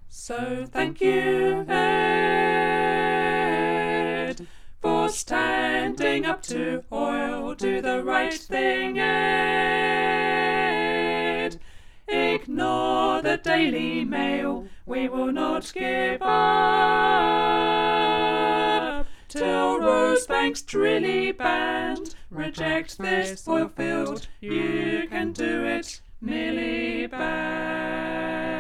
So thank you, Ed, for standing up to oil. Do the right thing, Ed. Ignore the Daily Mail. We will not give up till Rosebank's Drilly Band reject this oil field. You can do it, Miliband.